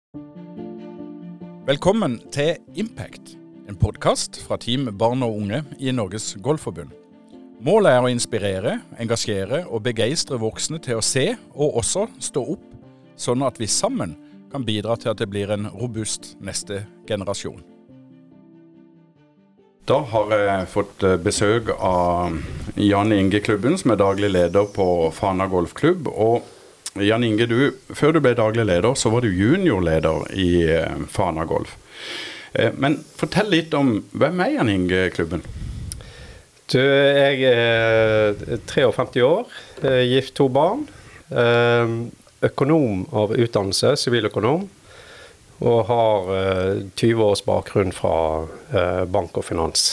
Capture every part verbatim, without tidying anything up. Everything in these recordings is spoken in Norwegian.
Velkommen til Impact, en podcast fra Team Barn og Unge i Norges Golfforbund. Målet er å inspirere, engasjere og begeistre voksne til å se og også stå opp, sånn at vi sammen kan bidra til at det blir en robust neste generasjon. Da har jeg fått besøk av Jan Inge Klubben, som er daglig leder på Fana Golfklubb. Og Jan Inge, du, før du ble daglig leder, så var du juniorleder i Fana Golf. Men fortell litt om hvem er Jan Inge Klubben? Du, jeg er femtitre år, gift to barn, økonom av utdannelse, siviløkonom, og har tyve års bakgrunn fra bank og finans.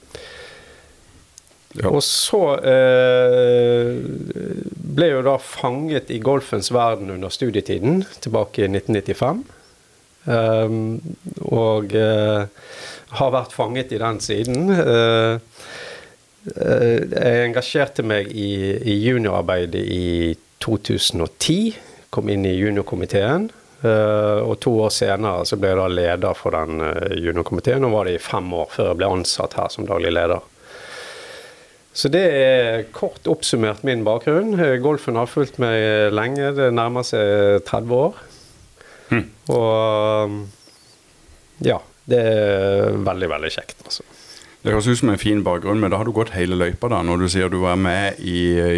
Ja. Og så eh, ble jeg jo da fanget i golfens verden under studietiden, tilbake i nitten nittifem. Um, og eh, har vært fanget i den siden. Uh, jeg engasjerte meg i, i juniorarbeidet i to tusen og ti, kom inn i juniorkomiteen, uh, og to år senere så ble jeg da leder for den uh, juniorkomiteen, og var det i fem år før jeg ble ansatt her som daglig leder. Så det er kort oppsummert min bakgrunn. Golfen har fulgt meg lenge, det nærmer seg tretti år. Hmm. Og ja, det er veldig, veldig kjekt. Altså. Det høres ut som en fin bakgrunn, men da har du gått hele løypa da, når du sier du var med i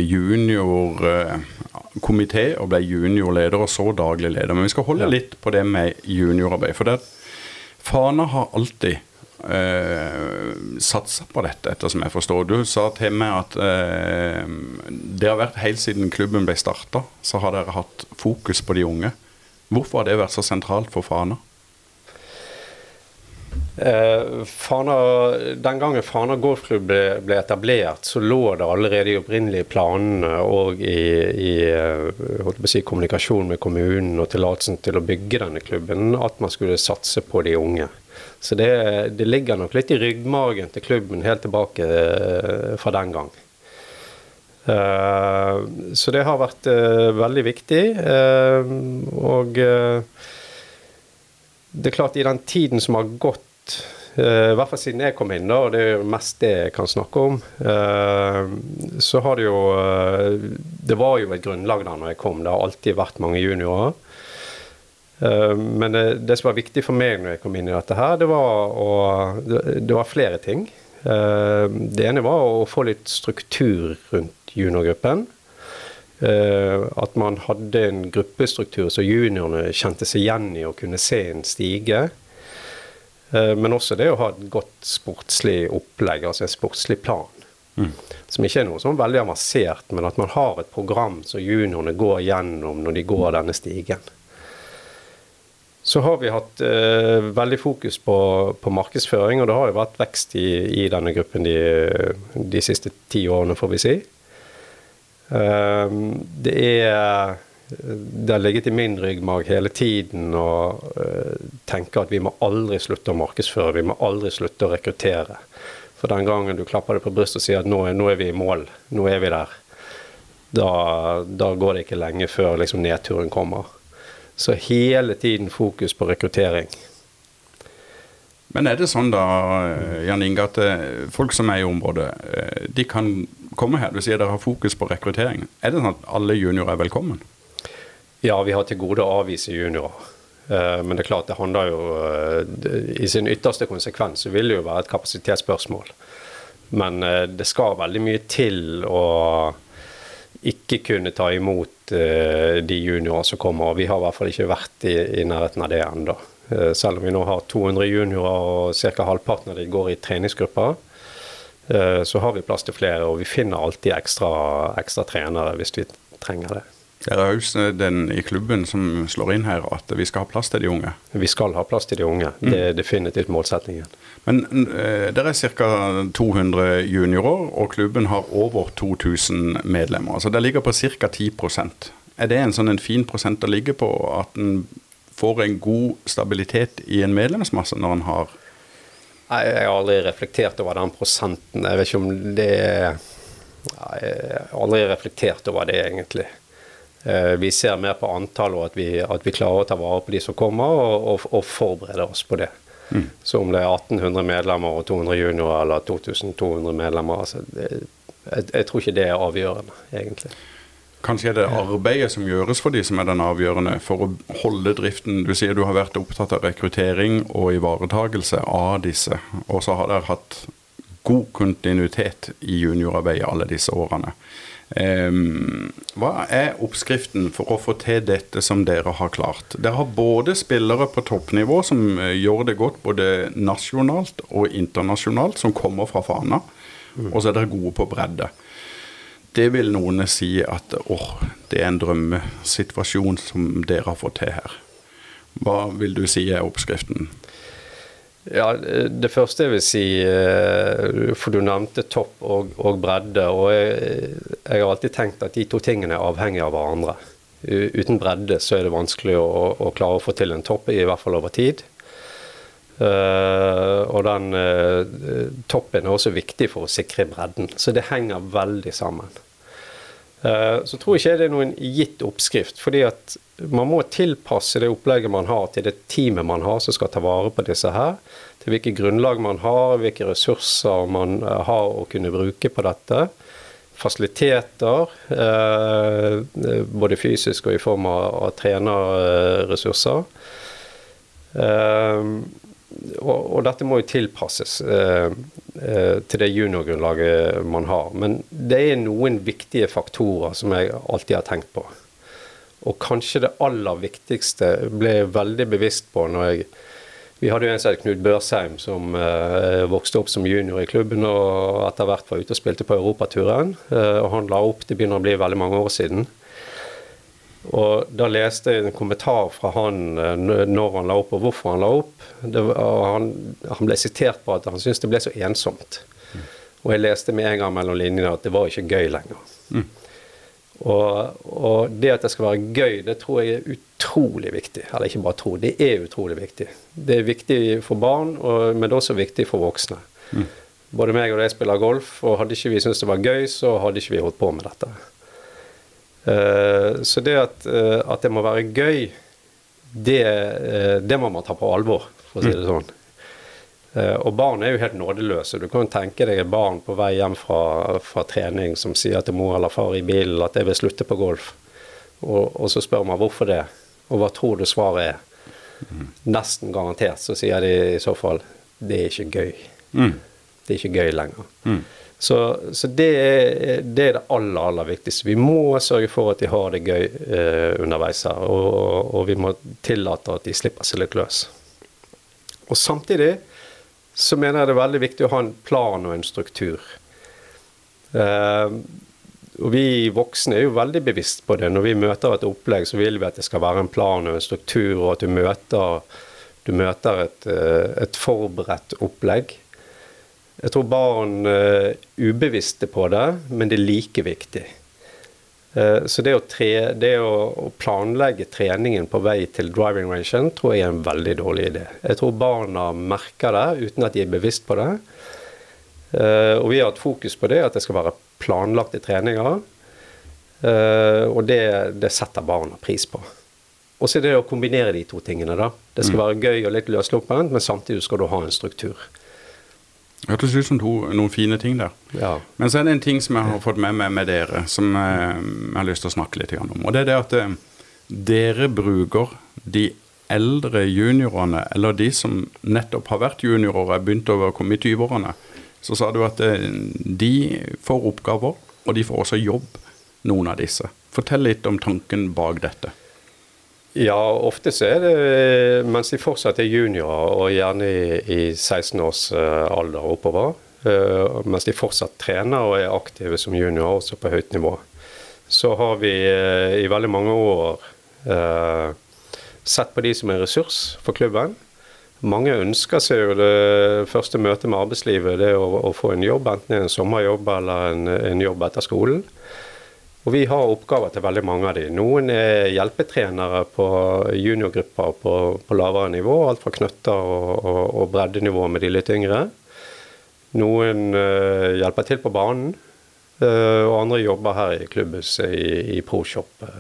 juniorkomité og ble juniorleder og så daglig leder. Men vi skal holde ja. litt på det med juniorarbeid, for det Fana har alltid Uh, satsa på dette, etter som jeg forstår. Du sa til meg at uh, det har vært helt siden klubben ble startet, så har dere hatt fokus på de unge. Hvorfor har det vært så sentralt for Fana? Uh, Fana den gangen Fana Golfklubb ble, ble etablert, så lå det allerede i opprinnelige planene og i, i holdt på å si, kommunikasjon med kommunen og tillatelsen til å bygge denne klubben, at man skulle satse på de unge. Så det, det ligger nok litt i ryggmagen til klubben helt tilbake uh, fra den gang. Uh, så det har vært uh, veldig viktig, uh, og uh, det er klart i den tiden som har gått, uh, i hvert fall siden jeg kom inn da, og det er jo mest det jeg kan snakke om, uh, så har det jo, uh, det var jo et grunnlag da når jeg kom, det har alltid vært mange juniorer. Men det, det som var viktig for meg når jeg kom inn i dette her, det var, å, det, det var flere ting. Det ene var å få litt struktur rundt juniorgruppen. At man hadde en gruppestruktur så juniorene kjente seg igjen i å kunne se en stige. Men også det å ha et godt sportslig opplegg, altså en sportslig plan. Mm. Som ikke er noe sånn veldig avansert, men at man har et program som juniorene går gjennom når de går denne stigen. Så har vi hatt eh, veldig fokus på, på markedsføring, og det har jo vært vekst i, i denne gruppen de, de siste ti årene, får vi si. Um, det er det har ligget i min ryggmarg hele tiden å uh, tenke at vi må aldri slutte å markedsføre, vi må aldri slutte å rekruttere. For den gangen du klapper det på brystet og sier at nå er, nå er vi i mål, nå er vi der, da, da går det ikke lenge før liksom, nedturen kommer. Så hele tiden fokus på rekruttering. Men er det sånn da, Jan Inge, at folk som er i området, de kan komme her? Du sier dere har fokus på rekruttering. Er det sånn at alle juniorer er velkommen? Ja, vi har til gode å avvise juniorer. Men det er klart, det handler jo, i sin ytterste konsekvens, så vil det jo være et kapasitetsspørsmål. Men det skal veldig mye til å ikke kunne ta imot uh, de juniorer som kommer, og vi har i hvert fall ikke vært i, i nærheten av det enda. Uh, selv om vi nå har to hundre juniorer, og cirka halvparten av de går i treningsgrupper, uh, så har vi plass til flere, og vi finner alltid ekstra, ekstra trenere hvis vi trenger det. Det er jo den i klubben som slår inn her, at vi skal ha plass til de unge. Vi skal ha plass til de unge, mm. Det er definitivt målsettingen. Men uh, det er cirka to hundre juniorer, og klubben har over to tusen medlemmer. Altså det ligger på cirka ti prosent. Er det en sånn en fin prosent å ligge på, at den får en god stabilitet i en medlemsmasse når den har? Nei, jeg har aldri reflektert over den prosenten. Jeg vet ikke om det er... Jeg har aldri reflektert over det egentlig. Vi ser mer på antall, og at vi, at vi klarer å ta vare på de som kommer, og, og, og forberede oss på det. Mm. Så om det er atten hundre medlemmer og to hundre juniorer, eller to tusen to hundre medlemmer, altså det, jeg, jeg tror ikke det er avgjørende, egentlig. Kanskje er det arbeidet som gjøres for de som er den avgjørende, for å holde driften. Du sier du har vært opptatt av rekruttering og ivaretagelse av disse, og så har dere hatt god kontinuitet i juniorarbeidet alle disse årene. Um, hva er oppskriften for å få til dette som dere har klart? Dere har både spillere på toppnivå som gjør det godt både nasjonalt og internasjonalt, som kommer fra Fana, mm. og så er dere gode på bredde. Det vil noen si at åh, det er en drømmesituasjon som dere har fått til her. Hva vil du si er oppskriften? Ja, det første jeg vil si, for du nevnte topp og, og bredde, og jeg, jeg har alltid tenkt at de to tingene er avhengige av hverandre. Uten bredde så er det vanskelig å, å klare å få til en topp, i hvert fall over tid. Uh, og den uh, toppen er også viktig for å sikre bredden, så det henger veldig sammen. Uh, så tror jeg ikke det er noen gitt oppskrift, fordi at man må tilpasse det opplegget man har til det teamet man har som skal ta vare på disse her, til hvilke grunnlag man har, hvilke ressurser man har å kunne bruke på dette, fasiliteter, uh, både fysisk og i form av, av trenerressurser. Uh, Og, og dette må jo tilpasses eh, eh, til det juniorgrunnlaget man har. Men det er noen viktige faktorer som jeg alltid har tenkt på. Og kanskje det aller viktigste ble jeg veldig bevisst på når jeg... Vi hadde jo en som het Knut Børsheim, som eh, vokste opp som junior i klubben, og etter hvert var ute og spilte på Europaturen. Eh, og han la opp, det begynner å bli veldig mange år siden. Og da leste jeg en kommentar fra han når han la opp og hvorfor han la opp. Det var, han, han ble sitert på at han syntes det ble så ensomt. Mm. Og jeg leste med en gang mellom linjene at det var ikke gøy lenger. Mm. Og, og det at det skal være gøy, det tror jeg er utrolig viktig. Eller ikke bare tro, det er utrolig viktig. Det er viktig for barn, og, men det er også viktig for voksne. Mm. Både meg og jeg spiller golf, og hadde ikke vi syntes det var gøy, så hadde ikke vi holdt på med dette. Uh, så det at, uh, at det må være gøy, det, uh, det må man ta på alvor, for å si det sånn. Uh, og barn er jo helt nådeløse. Du kan tenke deg et barn på vei hjem fra, fra trening som sier til mor eller far i bilen at jeg vil slutte på golf. Og, og så spør man hvorfor det, og hva tror du svaret er? Mm. Nesten garantert så sier de i så fall, det er ikke gøy. Mm. Det er ikke gøy lenger. Mm. Så, så det, er, det er det aller, aller viktigste. Vi må sørge for at de har det gøy eh, underveis her, og, og vi må tillate at de slipper seg litt løs. Og samtidig så mener jeg det er veldig viktig å ha en plan og en struktur. Eh, og vi voksne er jo veldig bevisst på det. Når vi møter et opplegg, så vil vi at det skal være en plan og en struktur, og at du møter, du møter et, et forberedt opplegg. Jeg tror barn er uh, ubevisste på det, men det er like viktig. Uh, så det, å, tre, det å, å planlegge treningen på vei til driving rangen tror jeg er en veldig dårlig idé. Jeg tror barna merker det uten at de er bevisst på det. Uh, og vi har hatt fokus på det, at det skal være planlagte treninger. Uh, og det, det setter barna pris på. Og så er det å kombinere de to tingene da. Det skal være gøy og litt løsluppent, men samtidig skal du ha en struktur. Jeg tror det er to, noen fine ting der. Ja. Men så er det en ting som jeg har fått med meg med dere, som eh, jeg har lyst til å snakke litt om. Og det er det at eh, dere bruker de eldre juniorene, eller de som nettopp har vært juniorer og er begynt å komme i tyve-årene. Så sa du at eh, de får oppgaver, og de får også jobb, noen av disse. Fortell litt om tanken bak dette. Ja, ofte så er det mens de fortsatt er juniorer, og gjerne i, i seksten års uh, alder oppover, uh, mens de fortsatt trener og er aktive som juniorer også på høyt nivå. Så har vi uh, i veldig mange år uh, sett på de som en ressurs for klubben. Mange ønsker seg jo det første møtet med arbeidslivet, det å, å få en jobb, enten en sommerjobb eller en, en jobb etter skolen. Og vi har oppgaver til veldig mange av de. Noen er hjelpetrenere på juniorgrupper på, på lavere nivå, alt fra knøtter og, og, og breddenivå med de litt yngre. Noen uh, hjelper til på banen, uh, og andre jobber her i klubbhuset i, i ProShop uh,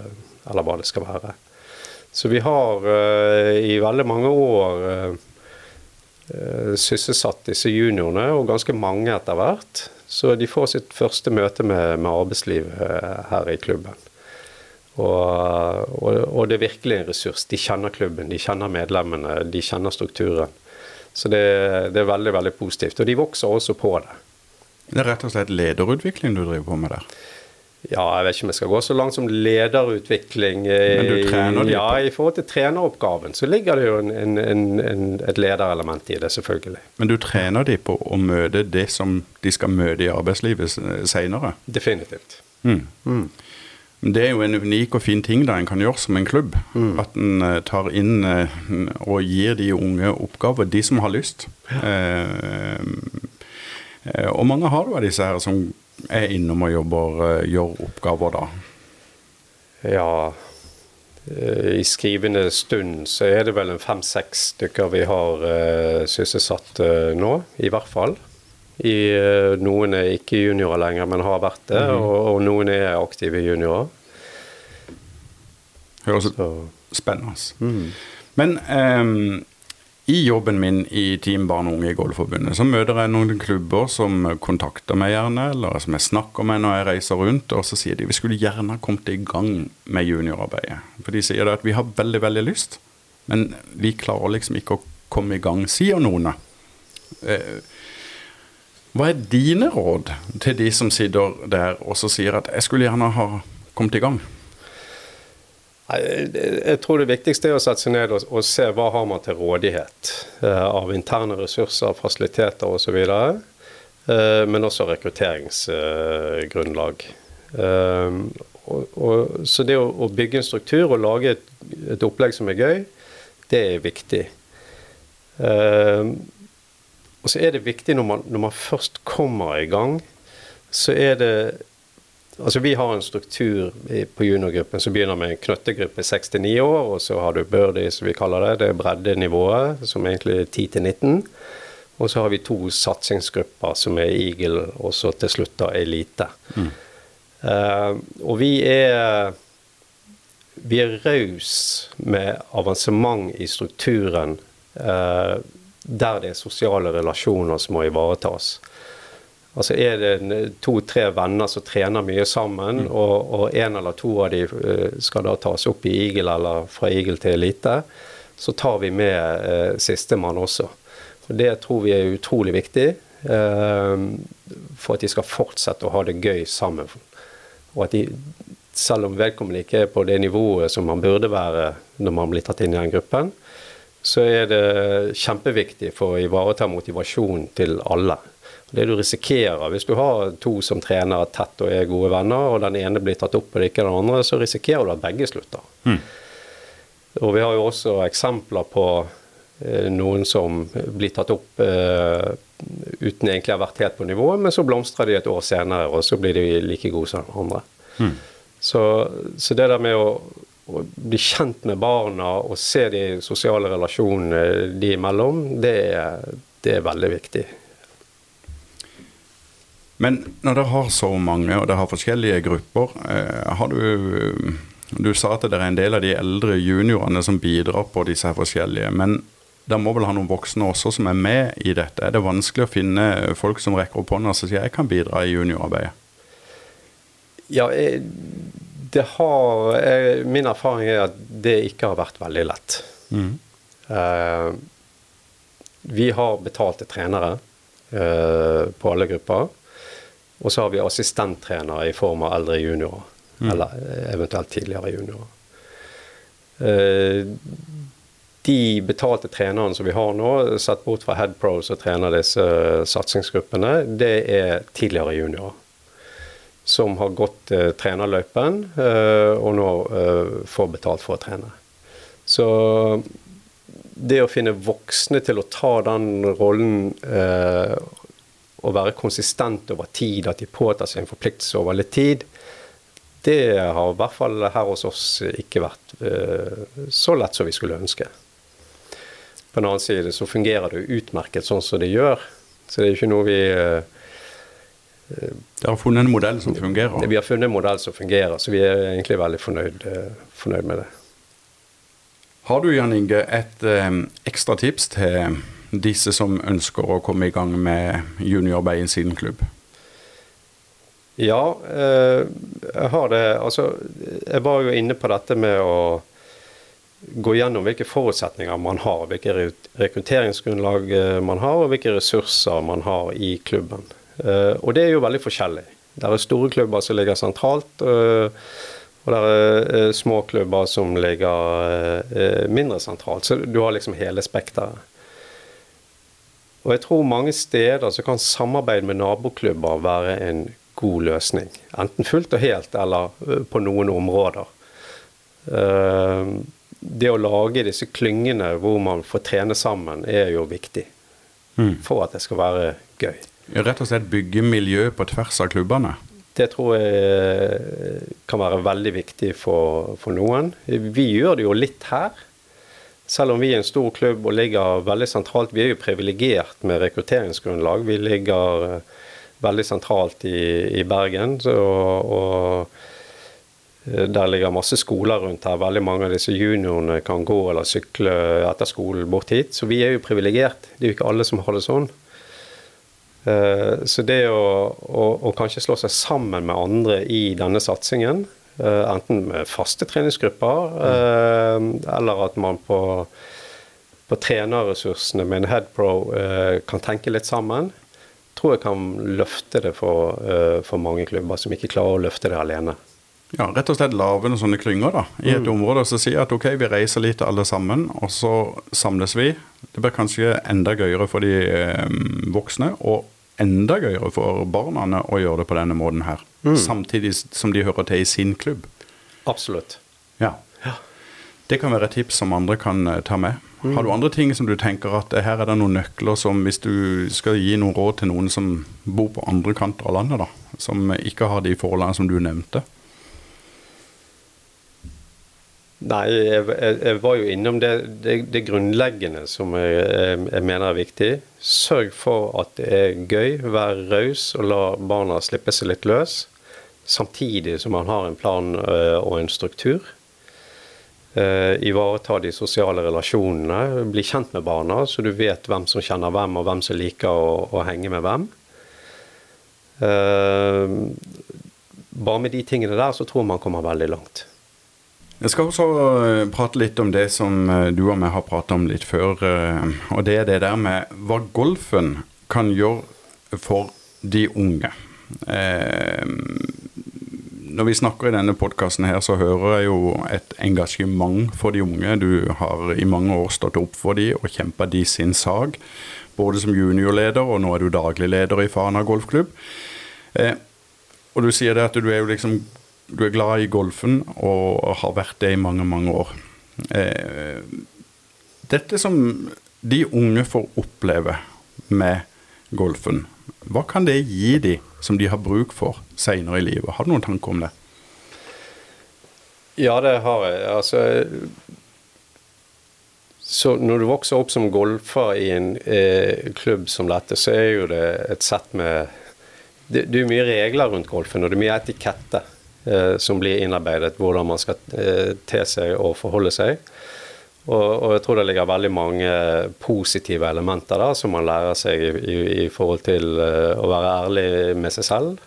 eller hva det skal være. Så vi har uh, i veldig mange år uh, uh, sysselsatt disse juniorene, og ganske mange etter hvert. Så de får sitt første møte med, med arbeidslivet uh, her i klubben. Og, og, og det er virkelig en ressurs. De kjenner klubben, de kjenner medlemmene, de kjenner strukturen. Så det, det er veldig, veldig positivt. Og de vokser også på det. Det er rett og slett lederutvikling du driver på med der? Ja, jeg vet ikke om jeg skal gå så langt som lederutvikling. Men du trener de ja, på? I forhold til treneroppgaven så ligger det jo en, en, en, en, et lederelement i det, selvfølgelig. Men du trener de på å møte det som de skal møte i arbeidslivet senere? Definitivt. Mm. Mm. Det er jo en unik og fin ting da en kan gjøre som en klubb, mm. at en uh, tar inn uh, og gir de unge oppgaver, de som har lyst. Uh, uh, og mange har du av disse her som er innom og jobber, uh, gjør oppgaver da? Ja, uh, i skrivende stund så er det vel en fem-seks stykker vi har uh, sysselsatt uh, nå, i hvert fall. I, uh, noen er ikke juniorer lenger, men har vært det, mm-hmm. og, og noen er aktive juniorer. Høres spennende. Mm. Men um, i jobben min i Team Barn og Unge i Golfforbundet, så møter jeg noen klubber som kontakter meg gjerne, eller som jeg snakker med når jeg reiser rundt, og så sier de vi skulle gjerne kommet i gang med juniorarbeidet. For de sier at vi har veldig, veldig lyst, men vi klarer liksom ikke å komme i gang, sier noen. Uh, Hva er dine råd til de som sitter der og så sier at jeg skulle gjerne ha kommet i gang? Jeg, jeg tror det viktigste er å sette seg ned og, og se hva har man til rådighet eh, av interne ressurser, fasiliteter og så videre, eh, men også rekrutteringsgrunnlag. Eh, og, og, så det å, å bygge en struktur og lage et, et opplegg som er gøy, det er viktig. Eh, Og så er det viktig når man, når man først kommer i gang, så er det, altså vi har en struktur på juniorgruppen som begynner med en knøttegruppe seks til ni år, og så har du birdie, som vi kaller det, det er breddenivået, som egentlig er ti til nitten, og så har vi to satsingsgrupper som er Eagle, og så til slutt da elite. Mm. Uh, og vi er, vi er raus med avansement i strukturen, uh, der det er sosiale relasjoner som må ivaretas. Altså er det to-tre venner som trener mye sammen, mm. og, og en eller to av de skal da tas opp i Eagle eller fra Eagle til elite, så tar vi med eh, siste mann også. Og det tror vi er utrolig viktig, eh, for at de skal fortsette å ha det gøy sammen. Og at de, selv om vedkommende ikke er på det nivået som man burde være når man blir tatt inn i den gruppen, så er det kjempeviktig for å ivareta motivasjon til alle. Det du risikerer, hvis du har to som trener tett og er gode venner, og den ene blir tatt opp og ikke den andre, så risikerer du at begge slutter. Mm. Og vi har jo også eksempler på eh, noen som blir tatt opp eh, uten egentlig å ha vært helt på nivå, men så blomstrer de et år senere, og så blir de like gode som den andre. Mm. Så, så det der med å å bli kjent med barna og se de sosiale relasjonene de imellom, det er, det er veldig viktig. Men når dere har så mange, og dere har forskjellige grupper, eh, har du, du sa at det er en del av de eldre juniorene som bidrar på disse forskjellige, men der må vel ha noen voksne også som er med i dette. Er det vanskelig å finne folk som rekker opp hånda og sier jeg kan bidra i juniorarbeidet? Ja, jeg Det har, eh, min erfaring er at det ikke har vært veldig lett. Mm. Eh, vi har betalte trenere eh, på alle grupper, og så har vi assistenttrenere i form av eldre juniorer, mm. eller eventuelt tidligere juniorer. Eh, de betalte trenerne som vi har nå, sett bort fra Head Pro som trener disse satsingsgruppene, det er tidligere juniorer som har gått eh, trenerløypen, eh, og nå eh, får betalt for å trene. Så det å finne voksne til å ta den rollen eh, og være konsistent over tid, at de påtar seg en forpliktelse over litt tid, det har i hvert fall her hos oss ikke vært eh, så lett som vi skulle ønske. På den annen side så fungerer det utmerket sånn som det gjør, så det er ikke noe vi... Eh, Dere har funnet en modell som fungerer. Vi har funnet en modell som fungerer, så vi er egentlig veldig fornøyd, fornøyd med det. Har du, Jan Inge, et eh, ekstra tips til disse som ønsker å komme i gang med juniorarbeid i sin klubb? Ja, eh, jeg har det. Altså, jeg var jo inne på dette med å gå gjennom hvilke forutsetninger man har, hvilke rekrutteringsgrunnlag man har, og hvilke ressurser man har i klubben. Eh, og det er jo veldig forskjellig. Det er store klubber som ligger sentralt, eh, og det er eh, små klubber som ligger eh, mindre sentralt. Så du har liksom hele spekteret. Og jeg tror mange steder så kan samarbeid med naboklubber være en god løsning. Enten fullt og helt, eller på noen områder. Det å lage disse klyngene hvor man får trene sammen er jo viktig. Mm. For at det skal være gøy. Rett og slett bygge miljø på tvers av klubbene? Det tror jeg kan være veldig viktig for, for noen. Vi gjør det jo litt her. Selv om vi er en stor klubb og ligger veldig sentralt, vi er jo privilegert med rekrutteringsgrunnlag. Vi ligger veldig sentralt i, i Bergen, så, og der ligger masse skoler rundt her. Veldig mange av disse juniorene kan gå eller sykle etter skolen bort hit, så vi er jo privilegert. Det er jo ikke alle som har det sånn. Så det å, å, å kanskje slå seg sammen med andre i denne satsingen, Uh, enten med faste treningsgrupper, uh, mm. eller at man på, på trenerressursene med en headpro uh, kan tenke litt sammen, tror jeg kan løfte det for, uh, for mange klubber som ikke klarer å løfte det alene. Ja, rett og slett lave noen sånne klynger da, i et mm. område, og så sier at ok, vi reiser litt alle sammen, og så samles vi. Det blir kanskje enda gøyere for de uh, voksne, og enda gøyere for barna å gjøre det på denne måten her. Mm. Samtidig som de hører til i sin klubb. Absolutt. Ja. ja. Det kan være et tips som andre kan ta med. Mm. Har du andre ting som du tenker at her er det noen nøkler som, hvis du skal gi noen råd til noen som bor på andre kanter av landet da, som ikke har de forholdene som du nevnte? Nei, jeg, jeg, jeg var jo innom det, det, det grunnleggende som jeg, jeg, jeg mener er viktig. Sørg for at det er gøy, vær raus og la barna slippe seg litt løs, samtidig som man har en plan uh, og en struktur. Uh, ivareta de sosiale relasjonene, bli kjent med barna, så du vet hvem som kjenner hvem, og hvem som liker å, å henge med hvem. Uh, bare med de tingene der, så tror man kommer veldig langt. Jeg skal også prate litt om det som du og meg har pratet om litt før, og det er det der med hva golfen kan gjøre for de unge. Eh, når vi snakker i denne podcasten her, så hører jeg jo et engasjement for de unge. Du har i mange år stått opp for de og kjempet de sin sag, både som juniorleder, og nå er du daglig leder i Fana Golfklubb. Eh, og du sier det at du er jo liksom du er glad i golfen og har vært det i mange, mange år. Eh, dette som de unge får oppleve med golfen, hva kan det gi de som de har bruk for senere i livet? Har du noen tanker om det? Ja, det har jeg. Altså, så når du vokser opp som golfer i en eh, klubb som dette, så er jo det et sett med det, det er mye regler rundt golfen, og det er mye etikette som blir innarbeidet, hvordan man skal eh, te seg og forholde seg. Og, og jeg tror det ligger veldig mange positive elementer der, som man lærer seg i, i, i forhold til uh, å være ærlig med seg selv.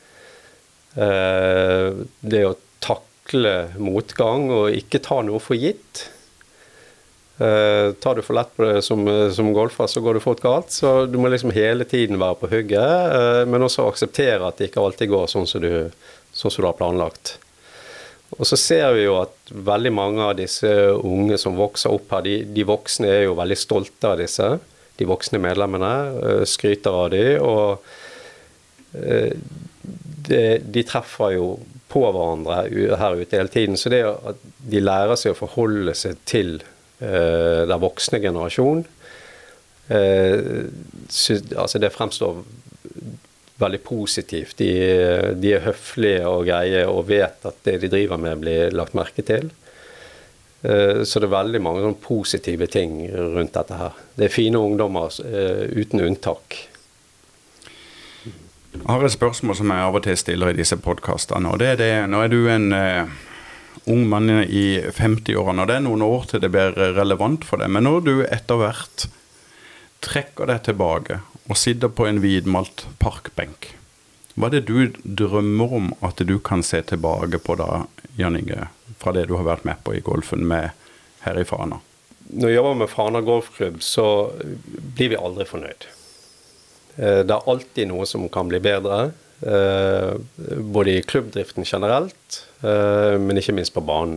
Uh, det å takle motgang og ikke ta noe for gitt. Uh, tar du for lett på det som, som golfer, så går det fort galt. Så du må liksom hele tiden være på hugget, uh, men også akseptere at det ikke alltid går sånn som du sånn som du har planlagt. Og så ser vi jo at veldig mange av disse unge som vokser opp her, de, de voksne er jo veldig stolte av disse, de voksne medlemmene, skryter av de, og de, de treffer jo på hverandre her ute hele tiden, så det at de lærer seg å forholde seg til uh, den voksne generasjon, uh, så, altså det fremstår veldig positivt. De, de er høflige og greie og vet at det de driver med blir lagt merke til. Så det er veldig mange sånne positive ting rundt dette her. Det er fine ungdommer uten unntak. Jeg har et spørsmål som jeg av og til stiller i disse podcastene, og det er det, nå er du en uh, ung mann i femti-årene, og det er noen år til det blir relevant for deg, men når du etter hvert trekker deg tilbake og sitter på en hvidmalt parkbenk, hva er det du drømmer om at du kan se tilbake på da, Jan Inge, fra det du har vært med på i golfen med her i Fana? Når jeg jobber med Fana golfklubb, så blir vi aldri fornøyd. Det er alltid noe som kan bli bedre, både i klubbdriften generelt, men ikke minst på banen.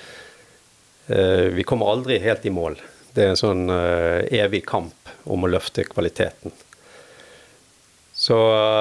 Vi kommer aldri helt i mål. Det er en sånn evig kamp om å løfte kvaliteten. Så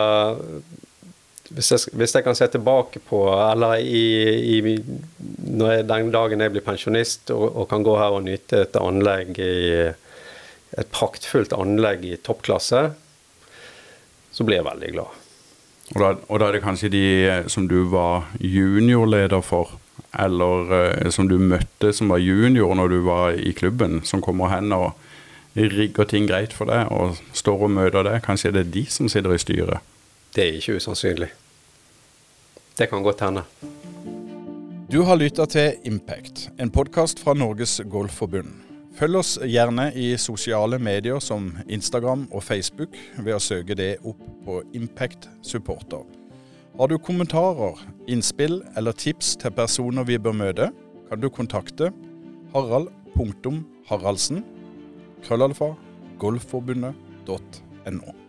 hvis jeg, hvis jeg kan se tilbake på, eller i, i, når jeg, den dagen jeg blir pensjonist og, og kan gå her og nyte et anlegg i, et praktfullt anlegg i toppklasse, så blir jeg veldig glad. Og da, og da er det kanskje de som du var juniorleder for, eller eh, som du møtte som var junior når du var i klubben, som kommer hen og rigger ting greit for deg, og står og møter deg. Kanskje det er de som sitter i styret? Det er ikke usannsynlig. Det kan godt hende. Du har lyttet til Impact, en podcast fra Norges Golfforbund. Følg oss gjerne i sosiale medier som Instagram og Facebook ved å søke det opp på Impact Supporter. Har du kommentarer, innspill eller tips til personer vi bør møte, kan du kontakte harald punktum haraldsen krøllalfa golfforbundet punktum no.